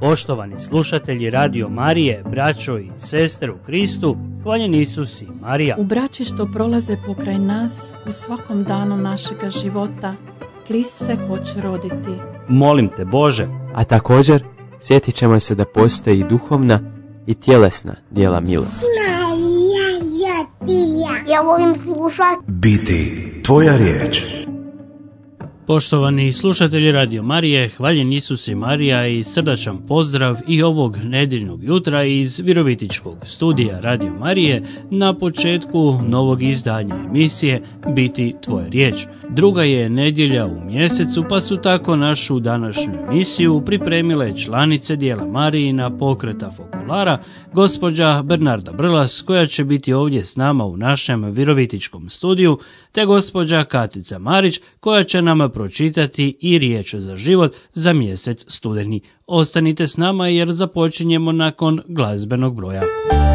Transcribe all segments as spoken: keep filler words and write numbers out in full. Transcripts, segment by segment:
Poštovani slušatelji Radio Marije, braćo i sestre u Kristu, hvaljen Isus i Marija. U braći što prolaze pokraj nas, u svakom danu našega života, Krist se hoće roditi. Molim te Bože. A također, sjetit ćemo se da postoji i duhovna i tjelesna djela milosti. Ja volim slušati. Biti tvoja riječ. Poštovani slušatelji Radio Marije, hvaljen Isus i Marija i srdačan pozdrav i ovog nedjeljnog jutra iz Virovitičkog studija Radio Marije na početku novog izdanja emisije Biti tvoja riječ. Druga je nedjelja u mjesecu, pa su tako našu današnju emisiju pripremile članice dijela Marijina pokreta Fokulara, gospođa Bernarda Brlas, koja će biti ovdje s nama u našem Virovitičkom studiju, te gospođa Katica Marić, koja će nam pročitati i riječ za život za mjesec studeni. Ostanite s nama jer započinjemo nakon glazbenog broja.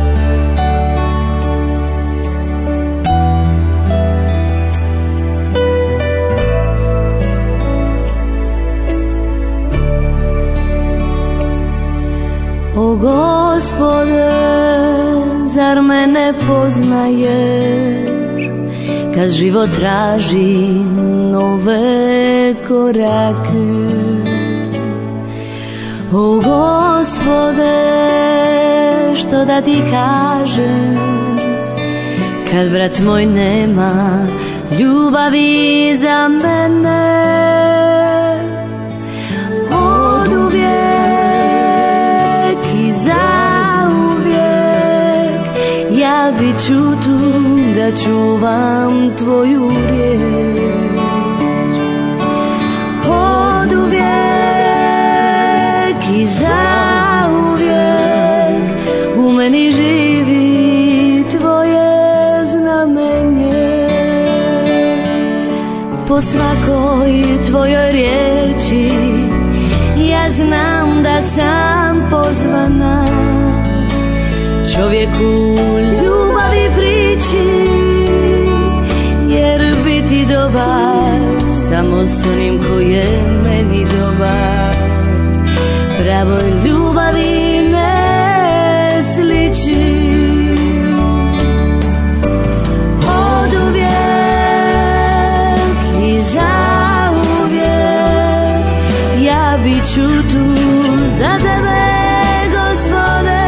O Gospode, zar me ne poznaješ, kad život traži nove korake? O Gospode, što da ti kažem, kad brat moj nema ljubavi za mene? Od uvijek i zauvijek ja bit ću tu da čuvam tvoju riječ. Od uvijek i zauvijek u meni živi tvoje znamenje. Po svakoj tvojoj riječi ja znam da sam pozvana čovjeku ljubavi priči, jer biti dobar samo s onim koji je meni dobar, pravoj ljubavi ne sliči. Od uvijek i zauvijek ja bit ću tu za tebe, Gospode.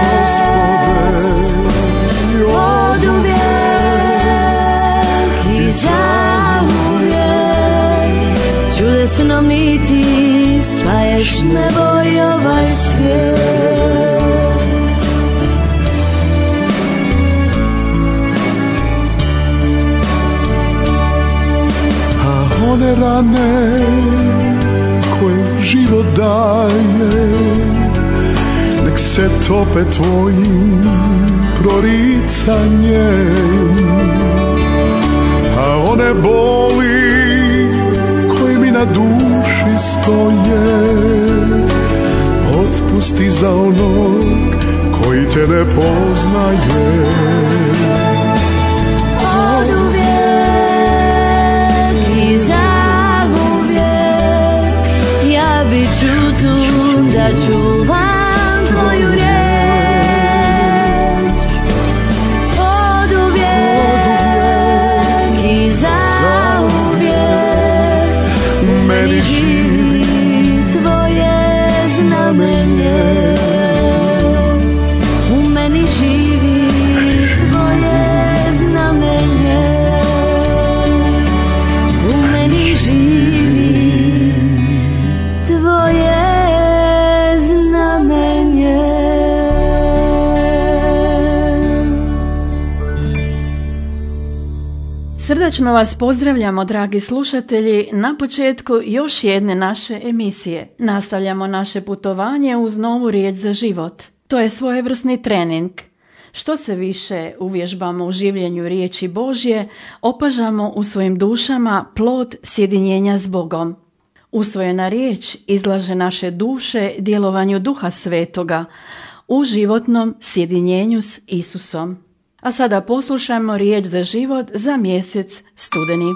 Od uvijek i zauvijek čudesnom niti spaješ nebo i ovaj svijet. A one rane koje život daje, nek se tope tvojim proricanjem. A one boli koje mi na duši stoje, otpusti za onog koji te ne poznaje. Od uvijek i zauvijek ja bit ću tu da čuvam tvoju riječ. Od uvijek i zauvijek u meni živi tvoje znamenje. U meni živi tvoje znamenje. U meni živi tvoje znamenje. Srdačno vas pozdravljamo, dragi slušatelji, na početku još jedne naše emisije. Nastavljamo naše putovanje uz novu riječ za život. To je svojevrsni trening. Što se više uvježbamo u življenju riječi Božje, opažamo u svojim dušama plod sjedinjenja s Bogom. Usvojena riječ izlaže naše duše djelovanju Duha Svetoga u životnom sjedinjenju s Isusom. A sada poslušajmo riječ za život za mjesec studeni.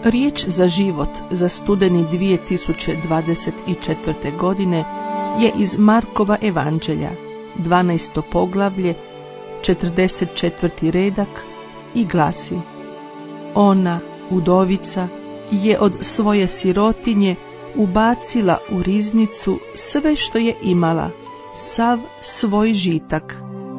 Riječ za život za studeni dvije tisuće dvadeset četvrte. godine je iz Markova evanđelja, dvanaesto poglavlje, četrdeset četvrti redak i glasi: Ona, udovica, je od svoje sirotinje ubacila u riznicu sve što je imala, sav svoj žitak.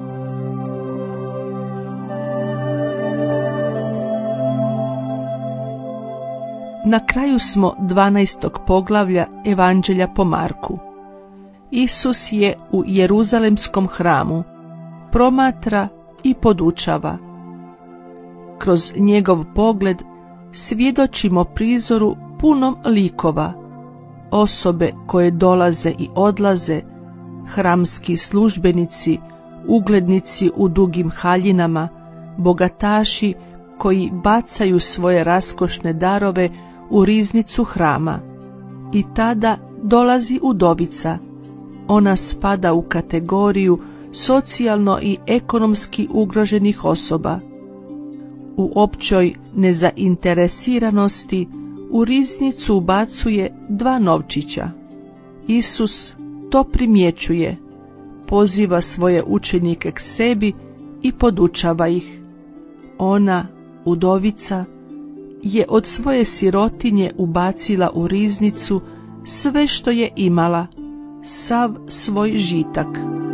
Na kraju smo dvanaestog poglavlja Evanđelja po Marku. Isus je u Jeruzalemskom hramu, promatra i podučava. Kroz njegov pogled svjedočimo prizoru punom likova, osobe koje dolaze i odlaze, hramski službenici, uglednici u dugim haljinama, bogataši koji bacaju svoje raskošne darove u riznicu hrama. I tada dolazi udovica. Ona spada u kategoriju socijalno i ekonomski ugroženih osoba. U općoj nezainteresiranosti u riznicu ubacuje dva novčića. Isus to primjećuje, poziva svoje učenike k sebi i podučava ih. Ona, udovica, je od svoje sirotinje ubacila u riznicu sve što je imala, sav svoj žitak.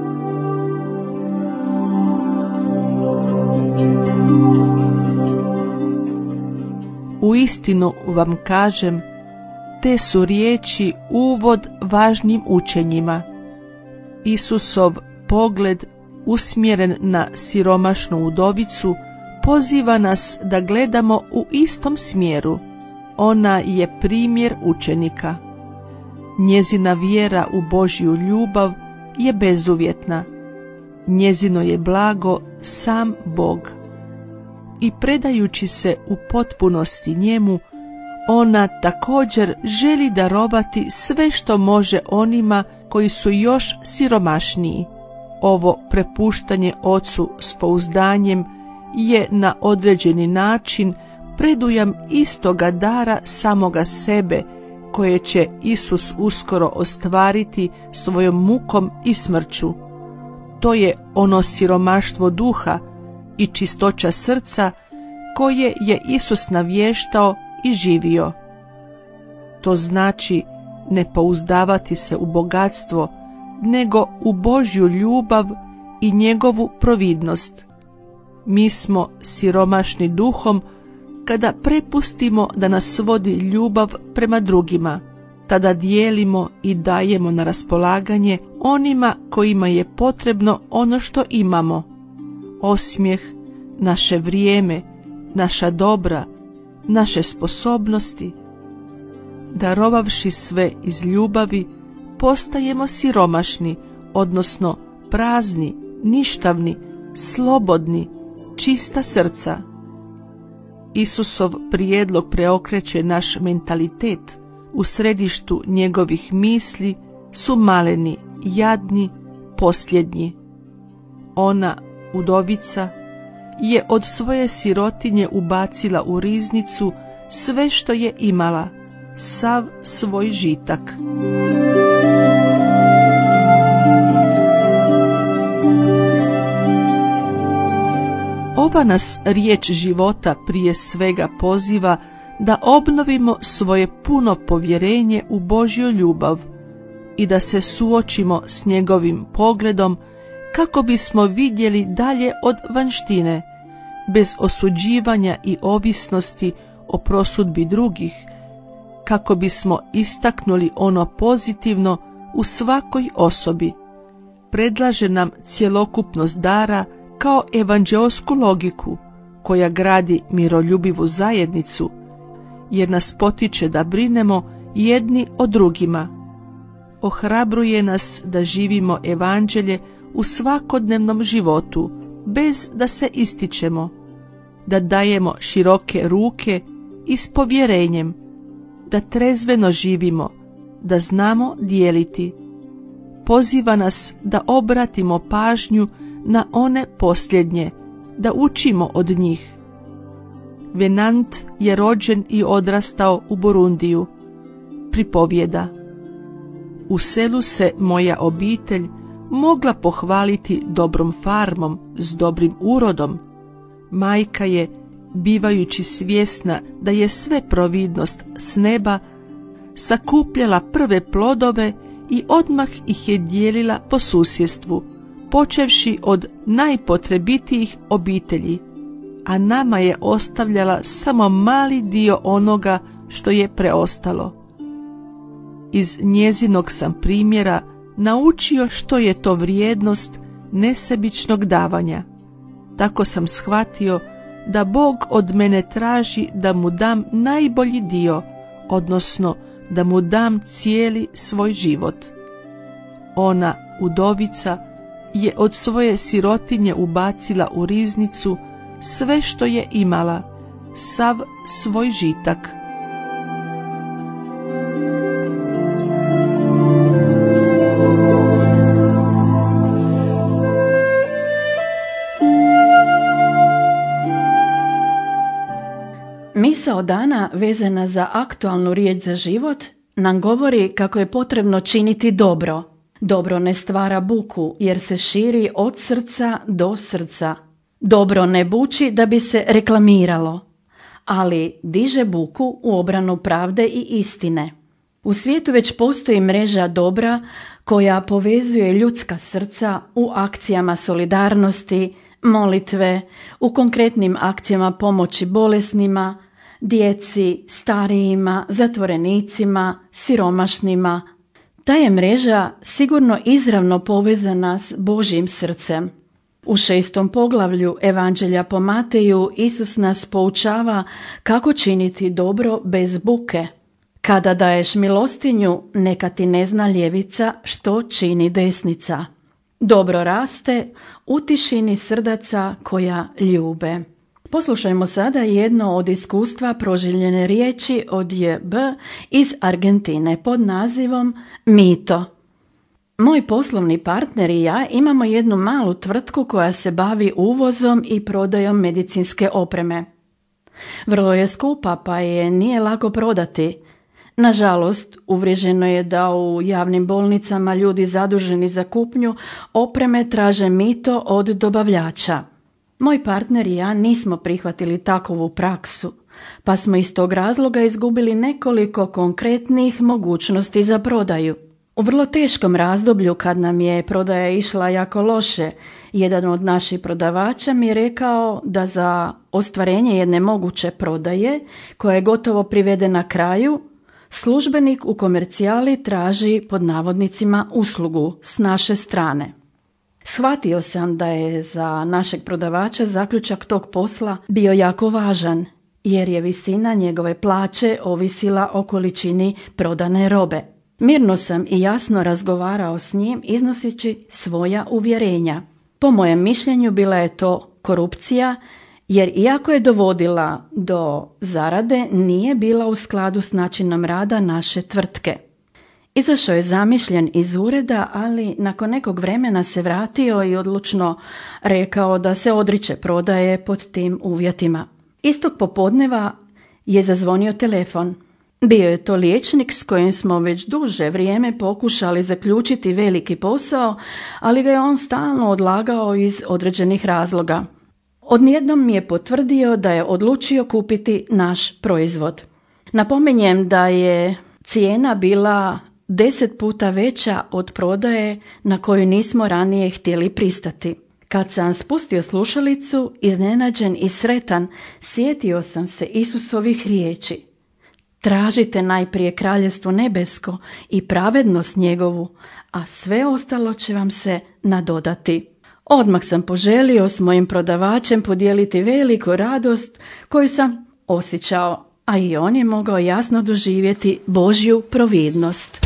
Uistinu vam kažem, te su riječi uvod važnim učenjima. Isusov pogled usmjeren na siromašnu udovicu poziva nas da gledamo u istom smjeru. Ona je primjer učenika. Njezina vjera u Božju ljubav je bezuvjetna. Njezino je blago sam Bog. I predajući se u potpunosti njemu, ona također želi darovati sve što može onima koji su još siromašniji. Ovo prepuštanje Ocu s pouzdanjem je na određeni način predujam istoga dara samoga sebe, koje će Isus uskoro ostvariti svojom mukom i smrću. To je ono siromaštvo duha i čistoća srca koje je Isus navještao i živio. To znači ne pouzdavati se u bogatstvo, nego u Božju ljubav i njegovu providnost. Mi smo siromašni duhom kada prepustimo da nas vodi ljubav prema drugima. Tada dijelimo i dajemo na raspolaganje onima kojima je potrebno ono što imamo. Osmijeh, naše vrijeme, naša dobra, naše sposobnosti. Darovavši sve iz ljubavi, postajemo siromašni, odnosno prazni, ništavni, slobodni, čista srca. Isusov prijedlog preokreće naš mentalitet. U središtu njegovih misli su maleni, jadni, posljednji. Ona, udovica, je od svoje sirotinje ubacila u riznicu sve što je imala, sav svoj žitak. Ova nas riječ života prije svega poziva da obnovimo svoje puno povjerenje u Božju ljubav i da se suočimo s njegovim pogledom kako bismo vidjeli dalje od vanštine, bez osuđivanja i ovisnosti o prosudbi drugih, kako bismo istaknuli ono pozitivno u svakoj osobi. Predlaže nam cjelokupnost dara kao evanđeosku logiku koja gradi miroljubivu zajednicu, jer nas potiče da brinemo jedni o drugima. Ohrabruje nas da živimo evanđelje u svakodnevnom životu, bez da se ističemo, da dajemo široke ruke i s povjerenjem, da trezveno živimo, da znamo dijeliti. Poziva nas da obratimo pažnju na one posljednje, da učimo od njih. Venant je rođen i odrastao u Burundiju. Pripovjeda: u selu se moja obitelj mogla pohvaliti dobrom farmom s dobrim urodom. Majka je, bivajući svjesna da je sve providnost s neba, sakupljala prve plodove i odmah ih je dijelila po susjedstvu, počevši od najpotrebitijih obitelji, a nama je ostavljala samo mali dio onoga što je preostalo. Iz njezinog sam primjera naučio što je to vrijednost nesebičnog davanja. Tako sam shvatio da Bog od mene traži da mu dam najbolji dio, odnosno da mu dam cijeli svoj život. Ona, udovica, je od svoje sirotinje ubacila u riznicu sve što je imala, sav svoj žitak. Misao dana vezana za aktualnu riječ za život nam govori kako je potrebno činiti dobro. Dobro ne stvara buku jer se širi od srca do srca. Dobro ne buči da bi se reklamiralo, ali diže buku u obranu pravde i istine. U svijetu već postoji mreža dobra koja povezuje ljudska srca u akcijama solidarnosti, molitve, u konkretnim akcijama pomoći bolesnima, djeci, starijima, zatvorenicima, siromašnima. Ta je mreža sigurno izravno povezana s Božjim srcem. U šestom poglavlju Evanđelja po Mateju Isus nas poučava kako činiti dobro bez buke. Kada daješ milostinju, neka ti ne zna ljevica što čini desnica. Dobro raste u tišini srdaca koja ljube. Poslušajmo sada jedno od iskustva proživljene riječi od J B iz Argentine pod nazivom Mito. Moj poslovni partner i ja imamo jednu malu tvrtku koja se bavi uvozom i prodajom medicinske opreme. Vrlo je skupa pa je nije lako prodati. Nažalost, uvriježeno je da u javnim bolnicama ljudi zaduženi za kupnju opreme traže mito od dobavljača. Moj partner i ja nismo prihvatili takovu praksu, pa smo iz tog razloga izgubili nekoliko konkretnih mogućnosti za prodaju. U vrlo teškom razdoblju kad nam je prodaja išla jako loše, jedan od naših prodavača mi je rekao da za ostvarenje jedne moguće prodaje, koja je gotovo privedena kraju, službenik u komercijali traži pod navodnicima uslugu s naše strane. Shvatio sam da je za našeg prodavača zaključak tog posla bio jako važan, jer je visina njegove plaće ovisila o količini prodane robe. Mirno sam i jasno razgovarao s njim iznoseći svoja uvjerenja. Po mojem mišljenju bila je to korupcija, jer iako je dovodila do zarade, nije bila u skladu s načinom rada naše tvrtke. Izašao je zamišljen iz ureda, ali nakon nekog vremena se vratio i odlučno rekao da se odriče prodaje pod tim uvjetima. Istog popodneva je zazvonio telefon. Bio je to liječnik s kojim smo već duže vrijeme pokušali zaključiti veliki posao, ali ga je on stalno odlagao iz određenih razloga. Odnijednom mi je potvrdio da je odlučio kupiti naš proizvod. Napominjem da je cijena bila deset puta veća od prodaje na koju nismo ranije htjeli pristati. Kad sam spustio slušalicu, iznenađen i sretan, sjetio sam se Isusovih riječi. Tražite najprije kraljestvo nebesko i pravednost njegovu, a sve ostalo će vam se nadodati. Odmah sam poželio s mojim prodavačem podijeliti veliku radost koju sam osjećao, a i on je mogao jasno doživjeti Božju providnost.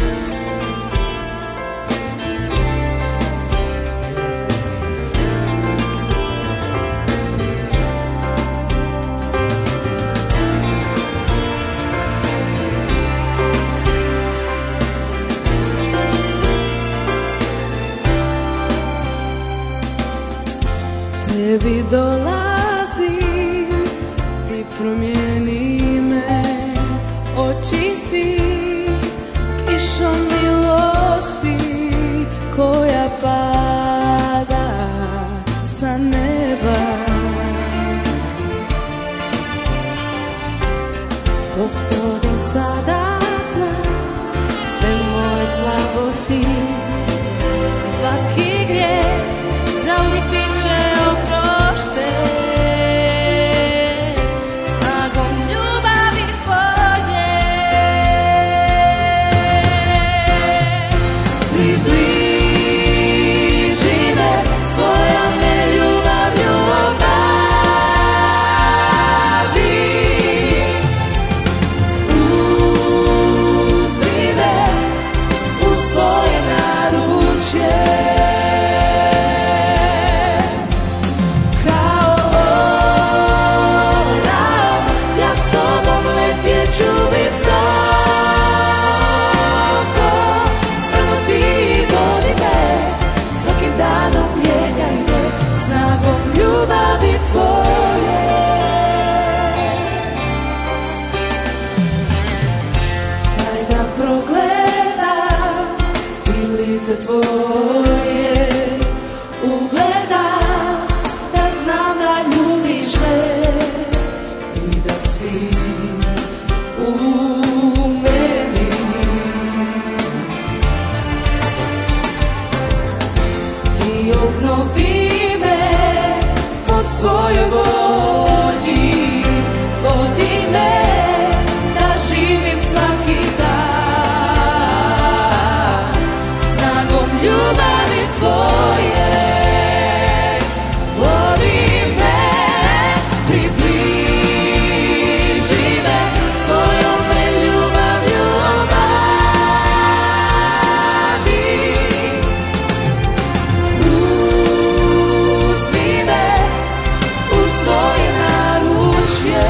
Tebi dolazim, ti promijeni me, očisti kišom milosti koja pada sa neba. Gospode, sada znam sve moje slabosti, svaki grijeh zauvijek bit će oprošten snagom ljubavi tvoje. Približi me svojom me ljubavlju obavi, uzmi me u svoje naručje. Tvoje ugledam, da znam da ljubiš me i da si u meni. Ti obnovi me po svojoj volji, vodi me da živim svaki dan ljubavi tvoje. Vodi me, približi me svojom me ljubavlju obavi, uzmi me u svoje naručje.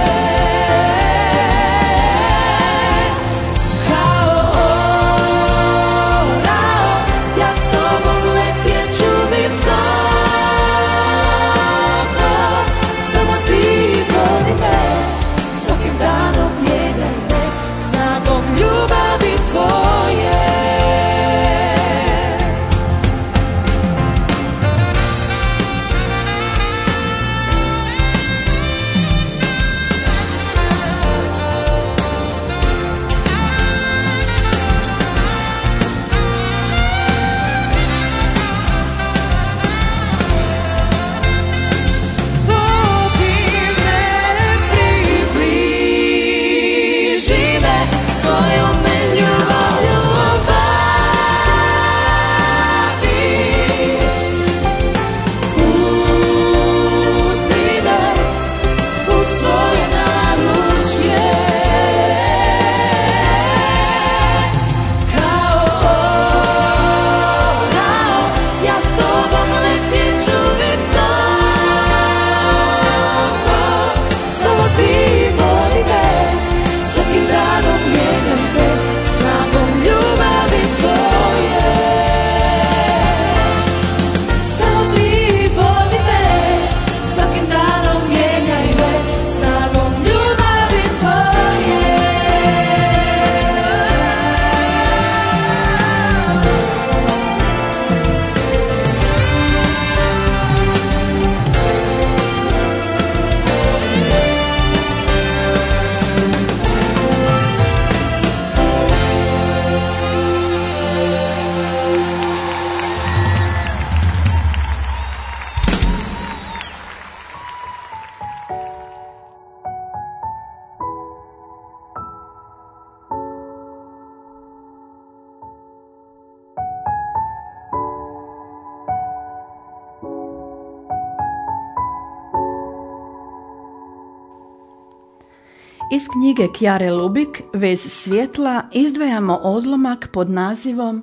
Iz knjige Kjare Lubik Vez svjetla izdvajamo odlomak pod nazivom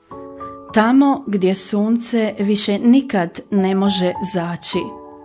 Tamo gdje sunce više nikad ne može zaći.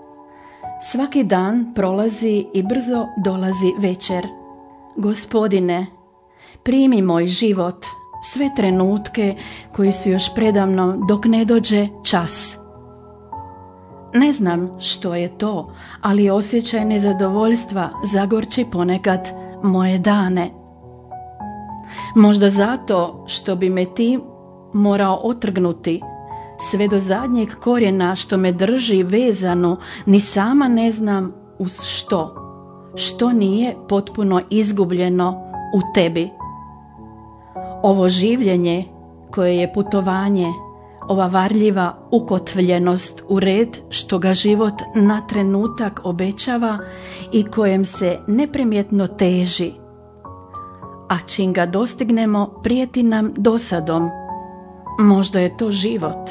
Svaki dan prolazi i brzo dolazi večer. Gospodine, primi moj život, sve trenutke koji su još predamnom dok ne dođe čas. Ne znam što je to, ali osjećaj nezadovoljstva zagorči ponekad moje dane. Možda zato što bi me ti morao otrgnuti sve do zadnjeg korijena što me drži vezanu, ni sama ne znam uz što, što nije potpuno izgubljeno u tebi. Ovo življenje koje je putovanje, ova varljiva ukotvljenost u red što ga život na trenutak obećava i kojem se neprimjetno teži, a čim ga dostignemo prijeti nam dosadom. Možda je to život.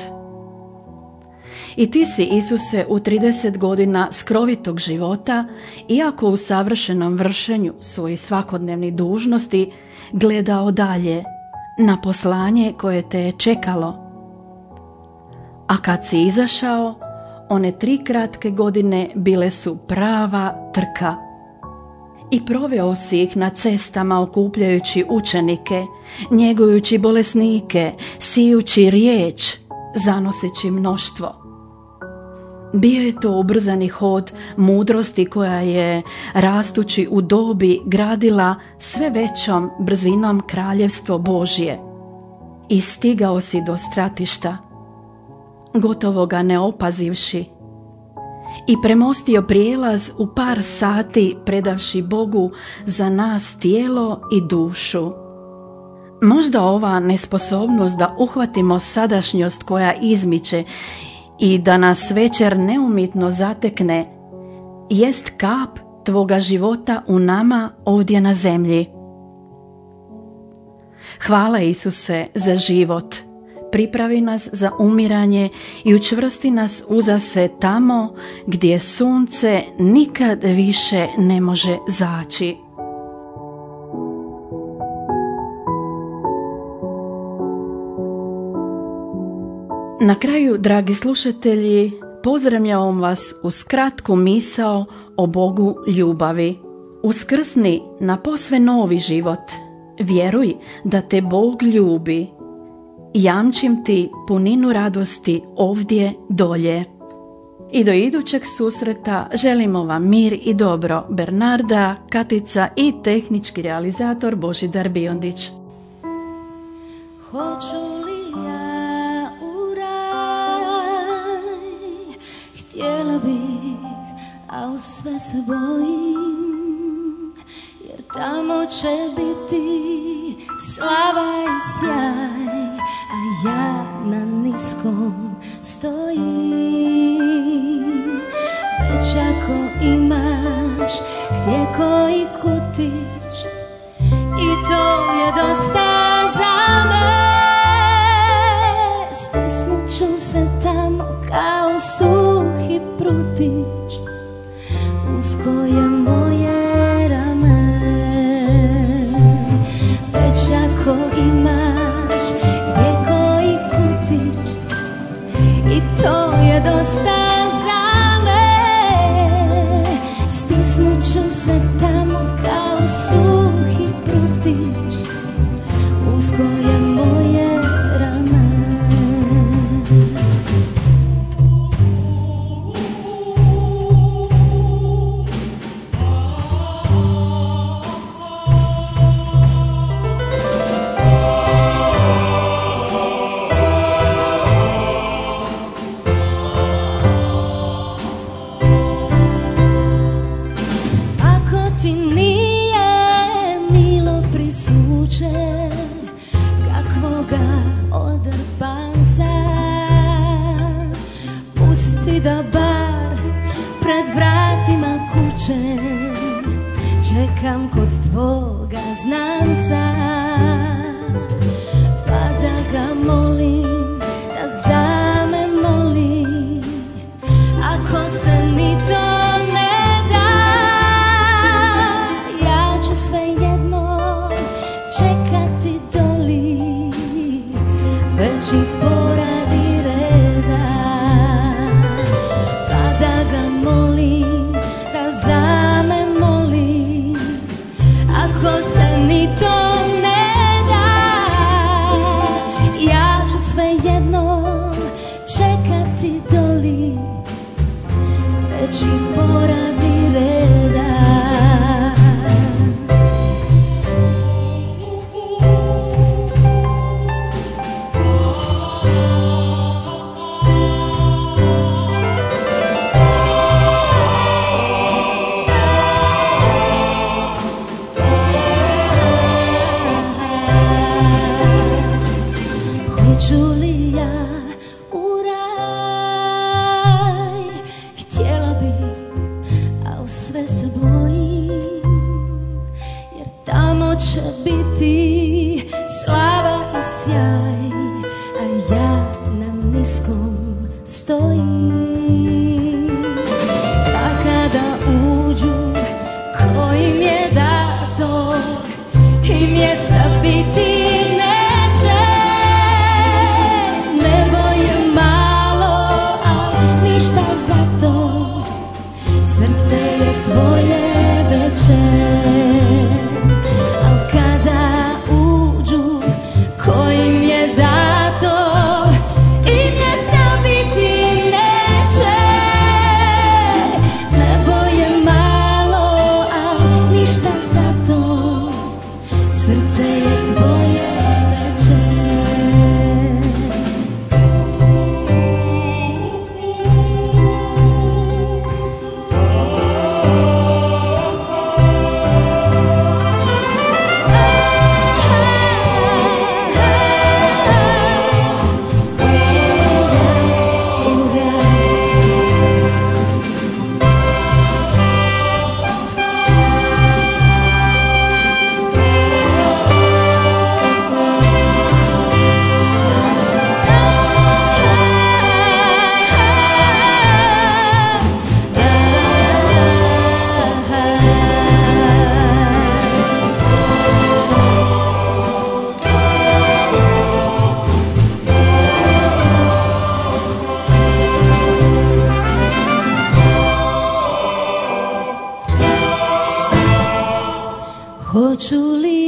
I ti si, Isuse, u trideset godina skrovitog života, iako u savršenom vršenju svojih svakodnevnih dužnosti, gledao dalje na poslanje koje te je čekalo. A kad si izašao, one tri kratke godine bile su prava trka. I proveo si ih na cestama okupljajući učenike, njegujući bolesnike, sijući riječ, zanoseći mnoštvo. Bio je to ubrzani hod mudrosti koja je, rastući u dobi, gradila sve većom brzinom kraljevstvo Božje. I stigao si do stratišta, gotovo ga ne opazivši, i premostio prijelaz u par sati predavši Bogu za nas tijelo i dušu. Možda ova nesposobnost da uhvatimo sadašnjost koja izmiče i da nas večer neumitno zatekne jest kap tvoga života u nama ovdje na zemlji. Hvala, Isuse, za život. Pripravi nas za umiranje i učvrsti nas uza se tamo gdje sunce nikad više ne može zaći. Na kraju, dragi slušatelji, pozdravljam vas uz kratku misao o Bogu ljubavi. Uskrsni na posve novi život. Vjeruj da te Bog ljubi. Jamčim ti puninu radosti ovdje dolje. I do idućeg susreta želimo vam mir i dobro. Bernarda, Katica i tehnički realizator Božidar Biondić. Hoću li ja u raj? Htjela bih, al sve se bojim, jer tamo će biti slava i sjaj, a ja na niskom stojim. Već ako imaš gdje koji kutić, i to je dosta za me. Stisnut ću se tamo kao suhi prutić, usko je moje rame. Već ako imaš gdje koji kutić, i to je dosta za me. Stisnut ću se tamo kao suhi prutić, usko je moje rame. Da bar pred vratima kuće čekam kod tvoga znanca, pa da ga molim da za me moli. Ako se ni to ne da, ja ću svejedno čekati doli, već i poradi reda. Ako se ni to ne kući poradi reda. Hoću li ja u raj? Htjela bi, al sve se bojim, jer tamo će biti slava i sjaj, a ja na niskom stojim. Pa kada uđu kojim je dato i mjesta biti neće, nebo je malo, a ništa za to, srce je tvoje veće. Al kada uđu kojim je dato i mjesta biti neće, nebo je malo, a ništa za to, srce je tvoje veće. Hoću li